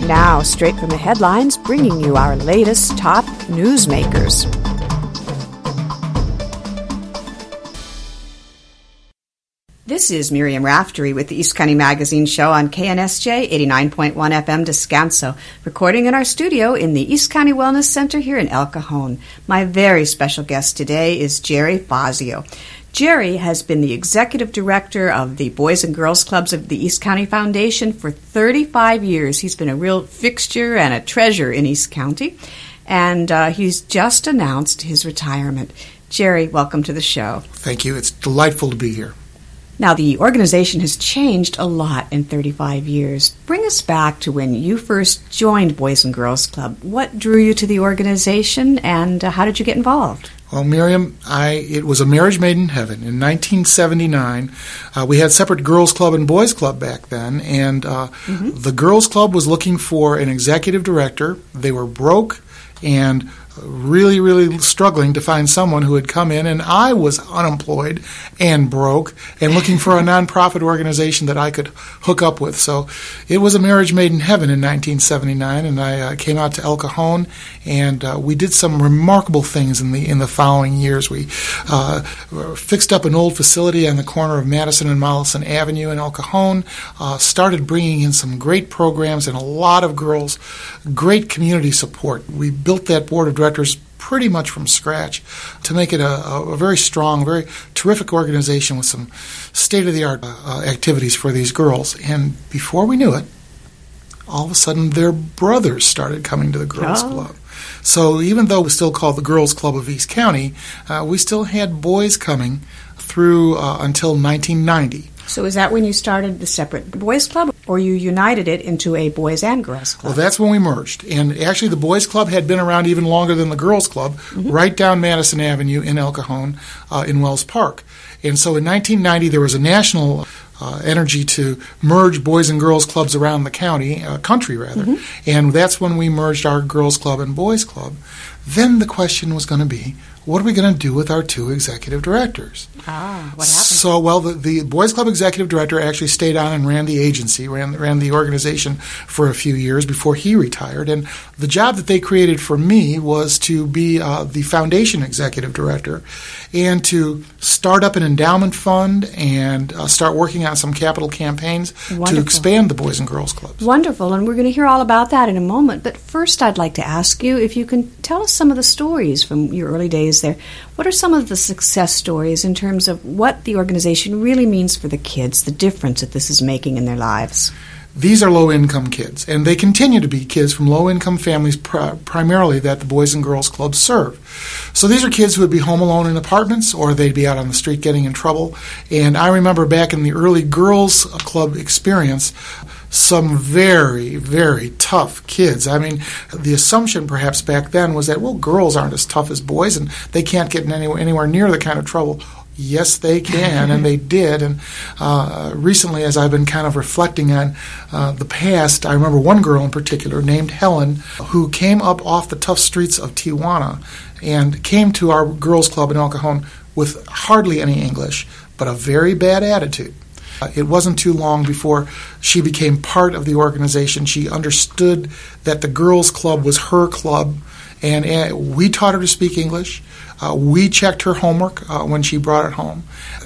Now, straight from the headlines, bringing you our latest top newsmakers. This is Miriam Raftery with the East County Magazine Show on KNSJ 89.1 FM Descanso, recording in our studio in the East County Wellness Center here in El Cajon. My very special guest today is Jerry Fazio. Jerry has been the executive director of the Boys and Girls Clubs of the East County Foundation for 35 years. He's been a real fixture and a treasure in East County, and he's just announced his retirement. Jerry, welcome to the show. Thank you. It's delightful to be here. Now, the organization has changed a lot in 35 years. Bring us back to when you first joined Boys and Girls Club. What drew you to the organization, and how did you get involved? Well, Miriam, it was a marriage made in heaven. In 1979, we had separate Girls Club and Boys Club back then, and the Girls Club was looking for an executive director. They were broke and really, really struggling to find someone who would come in, and I was unemployed and broke and looking for a nonprofit organization that I could hook up with. So it was a marriage made in heaven in 1979, and I came out to El Cajon, and we did some remarkable things in the following years. We fixed up an old facility on the corner of Madison and Mollison Avenue in El Cajon, started bringing in some great programs and a lot of girls, great community support. We built that board of directors pretty much from scratch to make it a very strong, very terrific organization with some state-of-the-art activities for these girls. And before we knew it, all of a sudden their brothers started coming to the Girls Club. So even though it was still called the Girls Club of East County, we still had boys coming through until 1990. So is that when you started the separate Boys Club, or you united it into a Boys and Girls Club? Well, that's when we merged. And actually the Boys Club had been around even longer than the Girls Club, right down Madison Avenue in El Cajon in Wells Park. And so in 1990 there was a national energy to merge Boys and Girls Clubs around the country rather. And that's when we merged our Girls Club and Boys Club. Then the question was going to be, what are we going to do with our two executive directors? What happened? So, well, the Boys Club executive director actually stayed on and ran the agency, ran the organization for a few years before he retired. And the job that they created for me was to be the foundation executive director and to start up an endowment fund and start working on some capital campaigns to expand the Boys and Girls Clubs. Wonderful, and we're going to hear all about that in a moment. But first I'd like to ask you if you can tell us some of the stories from your early days there. What are some of the success stories in terms of what the organization really means for the kids, the difference that this is making in their lives? These are low-income kids, and they continue to be kids from low-income families primarily that the Boys and Girls Clubs serve. So these are kids who would be home alone in apartments, or they'd be out on the street getting in trouble. And I remember back in the early Girls Club experience, some very, very tough kids. I mean, the assumption perhaps back then was that, well, girls aren't as tough as boys, and they can't get in anywhere near the kind of trouble. Yes, they can, and they did. And recently, as I've been kind of reflecting on the past, I remember one girl in particular named Helen who came up off the tough streets of Tijuana and came to our girls' club in El Cajon with hardly any English, but a very bad attitude. It wasn't too long before she became part of the organization. She understood that the girls' club was her club, and we taught her to speak English. We checked her homework when she brought it home.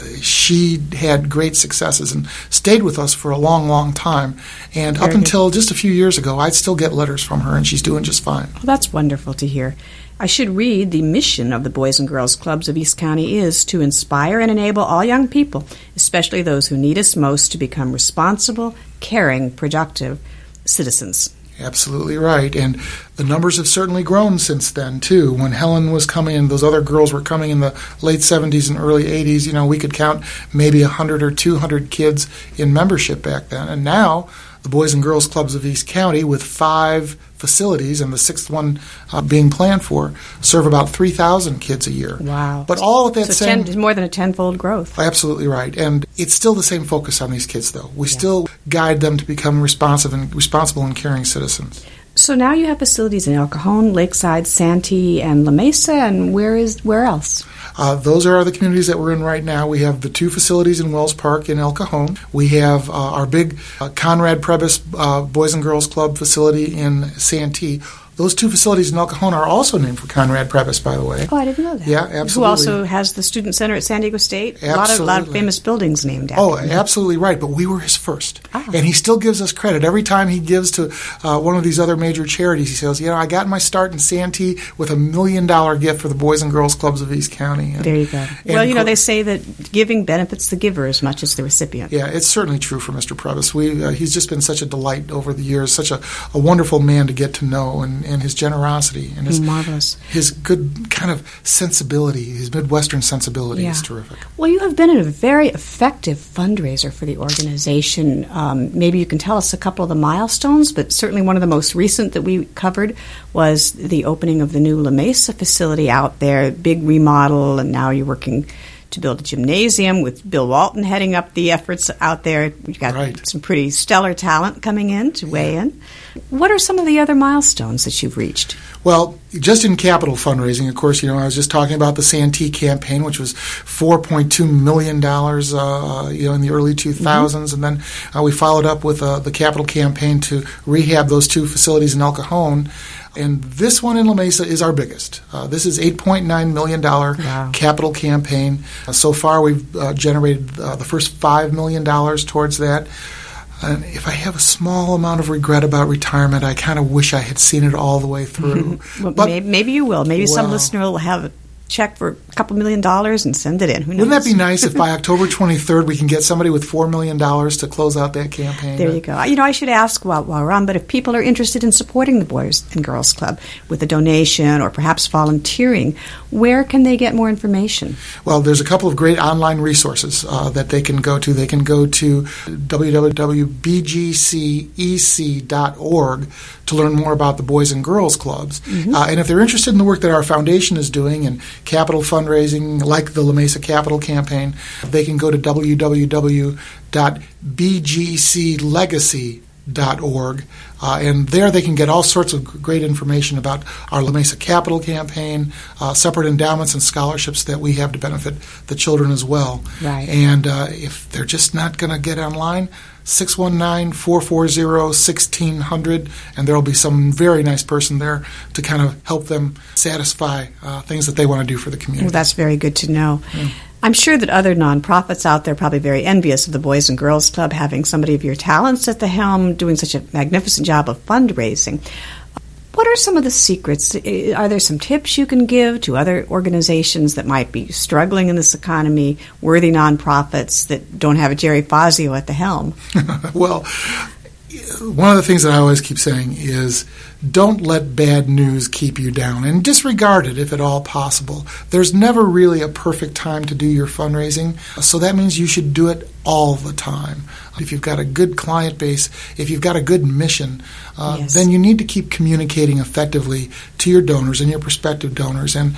She had great successes and stayed with us for a long, long time. And up until just a few years ago, I'd still get letters from her, and she's doing just fine. Well, that's wonderful to hear. I should read the mission of the Boys and Girls Clubs of East County is to inspire and enable all young people, especially those who need us most, to become responsible, caring, productive citizens. Absolutely right. And the numbers have certainly grown since then, too. When Helen was coming and those other girls were coming in the late 70s and early 80s, we could count maybe 100 or 200 kids in membership back then. And now the Boys and Girls Clubs of East County, with 5 facilities and the 6th one being planned for, serve about 3,000 kids a year. Wow. But all of that same... more than a tenfold growth. Absolutely right. And it's still the same focus on these kids, though. We still guide them to become responsible and caring citizens. So now you have facilities in El Cajon, Lakeside, Santee, and La Mesa, and where else? Those are the communities that we're in right now. We have the 2 facilities in Wells Park in El Cajon. We have our big Conrad Prebys Boys and Girls Club facility in Santee. Those 2 facilities in El Cajon are also named for Conrad Prebys, by the way. Oh, I didn't know that. Yeah, absolutely. Who also has the Student Center at San Diego State? Absolutely. A lot of famous buildings named after him. Absolutely right. But we were his first. And he still gives us credit. Every time he gives to one of these other major charities, he says, I got my start in Santee with $1 million gift for the Boys and Girls Clubs of East County. There you go. Well, they say that giving benefits the giver as much as the recipient. Yeah, it's certainly true for Mr. Prebys. He's just been such a delight over the years, such a wonderful man to get to know, and his generosity. And his good kind of sensibility, his Midwestern sensibility is terrific. Well, you have been a very effective fundraiser for the organization. Maybe you can tell us a couple of the milestones, but certainly one of the most recent that we covered was the opening of the new La Mesa facility out there, big remodel, and now you're working to build a gymnasium with Bill Walton heading up the efforts out there. We've got some pretty stellar talent coming in to weigh in. What are some of the other milestones that you've reached? Well, just in capital fundraising, of course, I was just talking about the Santee campaign, which was $4.2 million, in the early 2000s. And then we followed up with the capital campaign to rehab those 2 facilities in El Cajon. And this one in La Mesa is our biggest. This is $8.9 million capital campaign. So far, we've generated the first $5 million towards that. And if I have a small amount of regret about retirement, I kind of wish I had seen it all the way through. Well, but maybe you will. Maybe some listener will have a check for a couple $1 million and send it in. Who knows? Wouldn't that be nice if by October 23rd we can get somebody with $4 million to close out that campaign? There you go. I should ask while we're on, but if people are interested in supporting the Boys and Girls Club with a donation or perhaps volunteering, where can they get more information? Well, there's a couple of great online resources that they can go to. They can go to www.bgcec.org to learn more about the Boys and Girls Clubs. And if they're interested in the work that our foundation is doing and capital fundraising, like the La Mesa Capital Campaign, they can go to www.bgclegacy.org. And there they can get all sorts of great information about our La Mesa Capital Campaign, separate endowments and scholarships that we have to benefit the children as well. Right. And if they're just not going to get online, 619-440-1600, and there will be some very nice person there to kind of help them satisfy things that they want to do for the community. Well, that's very good to know. Yeah. I'm sure that other nonprofits out there are probably very envious of the Boys and Girls Club having somebody of your talents at the helm doing such a magnificent job of fundraising. What are some of the secrets? Are there some tips you can give to other organizations that might be struggling in this economy, worthy nonprofits that don't have a Jerry Fazio at the helm? Well, one of the things that I always keep saying is don't let bad news keep you down, and disregard it if at all possible. There's never really a perfect time to do your fundraising, so that means you should do it all the time. If you've got a good client base, if you've got a good mission, then you need to keep communicating effectively to your donors and your prospective donors. And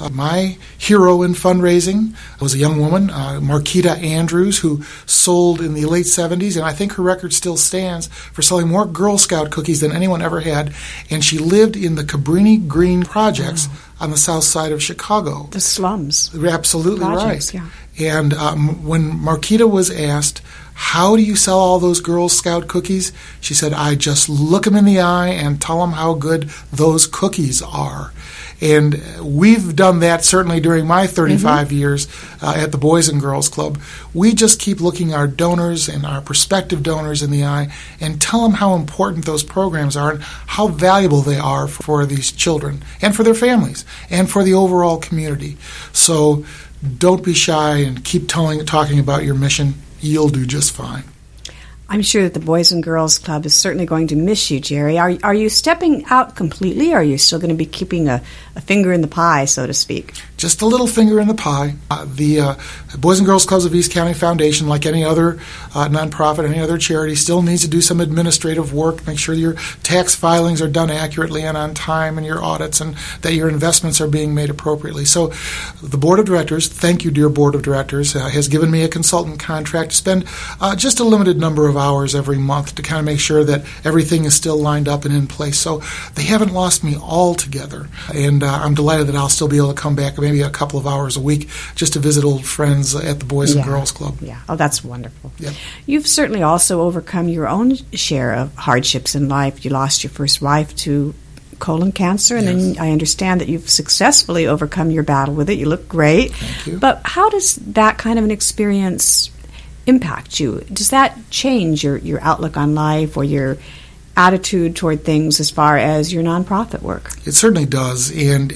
my hero in fundraising was a young woman, Marquita Andrews, who sold in the late 70s, and I think her record still stands, for selling more Girl Scout cookies than anyone ever had. And she lived in the Cabrini Green projects on the south side of Chicago. The slums. You're absolutely projects, right. Yeah. And when Marquita was asked, how do you sell all those Girl Scout cookies? She said, I just look them in the eye and tell them how good those cookies are. And we've done that certainly during my 35 years at the Boys and Girls Club. We just keep looking our donors and our prospective donors in the eye and tell them how important those programs are and how valuable they are for these children and for their families and for the overall community. So don't be shy and keep talking about your mission. You'll do just fine. I'm sure that the Boys and Girls Club is certainly going to miss you, Jerry. Are you stepping out completely, or are you still going to be keeping a finger in the pie, so to speak? Just a little finger in the pie. The Boys and Girls Clubs of East County Foundation, like any other nonprofit, any other charity, still needs to do some administrative work, make sure your tax filings are done accurately and on time, and your audits, and that your investments are being made appropriately. So the Board of Directors, thank you, dear Board of Directors, has given me a consultant contract to spend just a limited number of hours every month to kind of make sure that everything is still lined up and in place. So they haven't lost me altogether, and I'm delighted that I'll still be able to come back maybe a couple of hours a week just to visit old friends at the Boys and Girls Club. Yeah. Oh, that's wonderful. Yep. You've certainly also overcome your own share of hardships in life. You lost your first wife to colon cancer, and then I understand that you've successfully overcome your battle with it. You look great. Thank you. But how does that kind of an experience impact you? Does that change your outlook on life or your attitude toward things as far as your nonprofit work? It certainly does. And,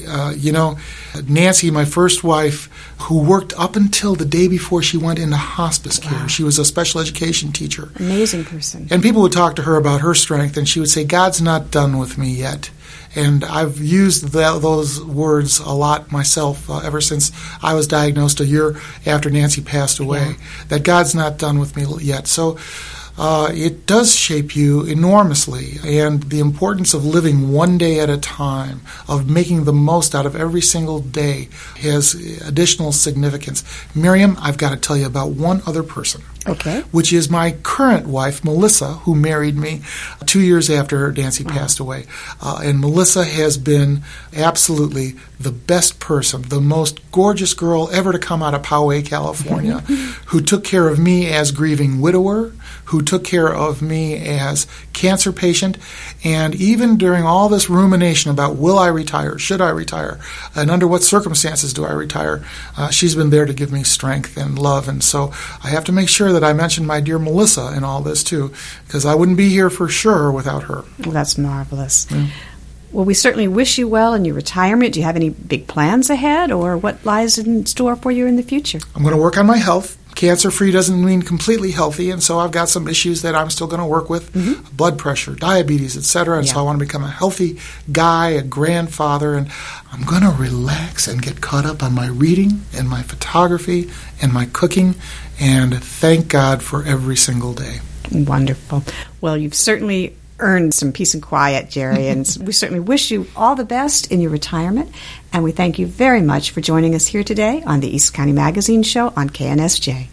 Nancy, my first wife, who worked up until the day before she went into hospice care. She was a special education teacher. Amazing person. And people would talk to her about her strength, and she would say, God's not done with me yet. And I've used those words a lot myself ever since I was diagnosed a year after Nancy passed away, that God's not done with me yet. So it does shape you enormously, and the importance of living one day at a time, of making the most out of every single day, has additional significance. Miriam, I've got to tell you about one other person. Okay. Which is my current wife, Melissa, who married me 2 years after Nancy passed away. And Melissa has been absolutely the best person, the most gorgeous girl ever to come out of Poway, California, who took care of me as grieving widower, who took care of me as cancer patient, and even during all this rumination about will I retire, should I retire, and under what circumstances do I retire, she's been there to give me strength and love. And so I have to make sure that I mention my dear Melissa in all this too, because I wouldn't be here for sure without her. Well, that's marvelous. Yeah. Well, we certainly wish you well in your retirement. Do you have any big plans ahead, or what lies in store for you in the future? I'm going to work on my health. Cancer-free doesn't mean completely healthy, and so I've got some issues that I'm still going to work with, blood pressure, diabetes, etc. And so I want to become a healthy guy, a grandfather, and I'm going to relax and get caught up on my reading and my photography and my cooking, and thank God for every single day. Wonderful. Well, you've certainly earned some peace and quiet, Jerry, and we certainly wish you all the best in your retirement, and we thank you very much for joining us here today on the East County Magazine Show on KNSJ.